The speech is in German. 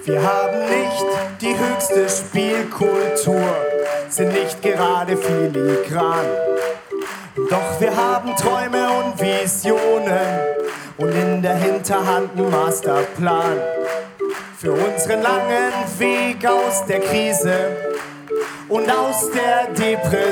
Wir haben nicht die höchste Spielkultur, sind nicht gerade filigran. Doch wir haben Träume und Visionen und in der Hinterhand einen Masterplan für unseren langen Weg aus der Krise und aus der Depression.